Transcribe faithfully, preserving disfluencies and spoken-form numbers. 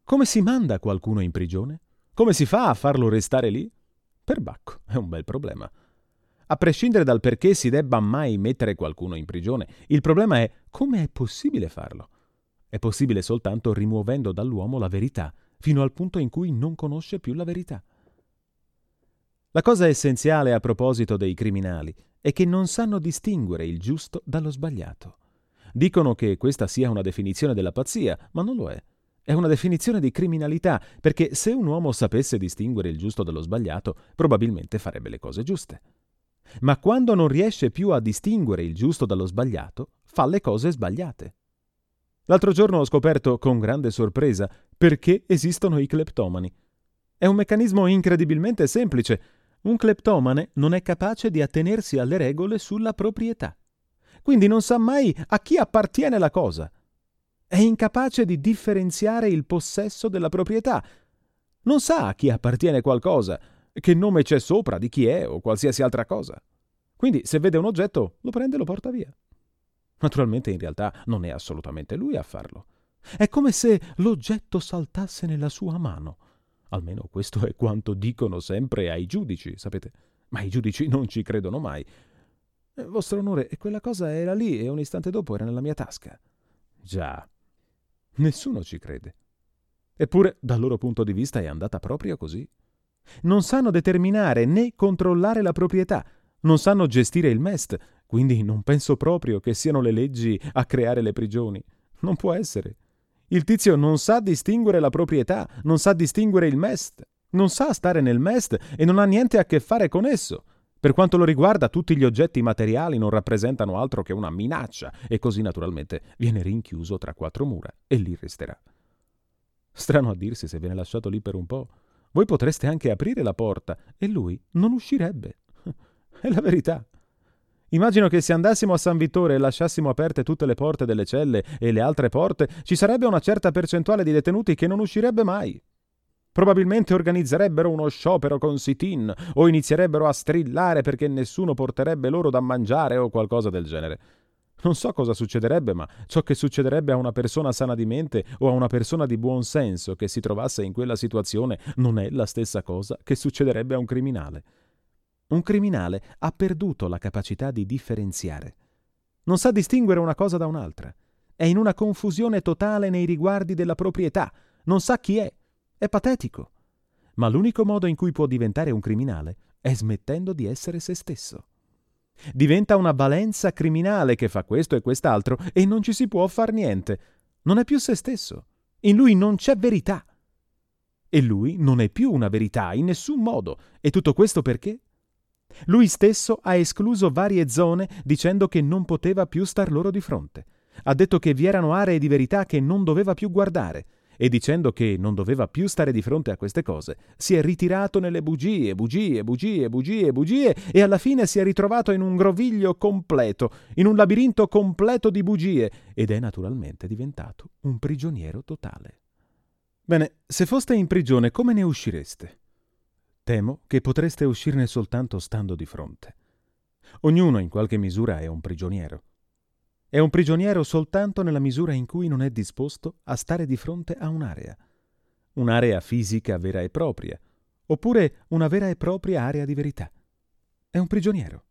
Come si manda qualcuno in prigione? Come si fa a farlo restare lì? Perbacco, è un bel problema. A prescindere dal perché si debba mai mettere qualcuno in prigione, il problema è come è possibile farlo. È possibile soltanto rimuovendo dall'uomo la verità, fino al punto in cui non conosce più la verità. La cosa essenziale a proposito dei criminali è che non sanno distinguere il giusto dallo sbagliato. Dicono che questa sia una definizione della pazzia, ma non lo è. È una definizione di criminalità, perché se un uomo sapesse distinguere il giusto dallo sbagliato, probabilmente farebbe le cose giuste. Ma quando non riesce più a distinguere il giusto dallo sbagliato, fa le cose sbagliate. L'altro giorno ho scoperto, con grande sorpresa, perché esistono i cleptomani. È un meccanismo incredibilmente semplice. Un cleptomane non è capace di attenersi alle regole sulla proprietà. Quindi non sa mai a chi appartiene la cosa. È incapace di differenziare il possesso della proprietà. Non sa a chi appartiene qualcosa, che nome c'è sopra, di chi è o qualsiasi altra cosa. Quindi se vede un oggetto, lo prende e lo porta via. Naturalmente in realtà non è assolutamente lui a farlo. È come se l'oggetto saltasse nella sua mano. Almeno questo è quanto dicono sempre ai giudici, sapete? Ma i giudici non ci credono mai. Eh, vostro onore, quella cosa era lì e un istante dopo era nella mia tasca. Già, nessuno ci crede. Eppure, dal loro punto di vista, è andata proprio così. Non sanno determinare né controllare la proprietà, non sanno gestire il M E S T, quindi non penso proprio che siano le leggi a creare le prigioni. Non può essere. Il tizio non sa distinguere la proprietà, non sa distinguere il M E S T, non sa stare nel M E S T e non ha niente a che fare con esso. Per quanto lo riguarda, tutti gli oggetti materiali non rappresentano altro che una minaccia e così naturalmente viene rinchiuso tra quattro mura e lì resterà. Strano a dirsi, se viene lasciato lì per un po', voi potreste anche aprire la porta e lui non uscirebbe. È la verità. Immagino che se andassimo a San Vittore e lasciassimo aperte tutte le porte delle celle e le altre porte, ci sarebbe una certa percentuale di detenuti che non uscirebbe mai. Probabilmente organizzerebbero uno sciopero con sit-in o inizierebbero a strillare perché nessuno porterebbe loro da mangiare o qualcosa del genere. Non so cosa succederebbe, ma ciò che succederebbe a una persona sana di mente o a una persona di buon senso che si trovasse in quella situazione non è la stessa cosa che succederebbe a un criminale. Un criminale ha perduto la capacità di differenziare. Non sa distinguere una cosa da un'altra. È in una confusione totale nei riguardi della proprietà. Non sa chi è. È patetico. Ma l'unico modo in cui può diventare un criminale è smettendo di essere se stesso. Diventa una valenza criminale che fa questo e quest'altro e non ci si può far niente. Non è più se stesso. In lui non c'è verità. E lui non è più una verità in nessun modo. E tutto questo perché? Lui stesso ha escluso varie zone dicendo che non poteva più star loro di fronte. Ha detto che vi erano aree di verità che non doveva più guardare. E dicendo che non doveva più stare di fronte a queste cose, si è ritirato nelle bugie, bugie, bugie, bugie, bugie e alla fine si è ritrovato in un groviglio completo, in un labirinto completo di bugie ed è naturalmente diventato un prigioniero totale. Bene, se foste in prigione, come ne uscireste? Temo che potreste uscirne soltanto stando di fronte. Ognuno in qualche misura è un prigioniero. È un prigioniero soltanto nella misura in cui non è disposto a stare di fronte a un'area. Un'area fisica vera e propria, oppure una vera e propria area di verità. È un prigioniero.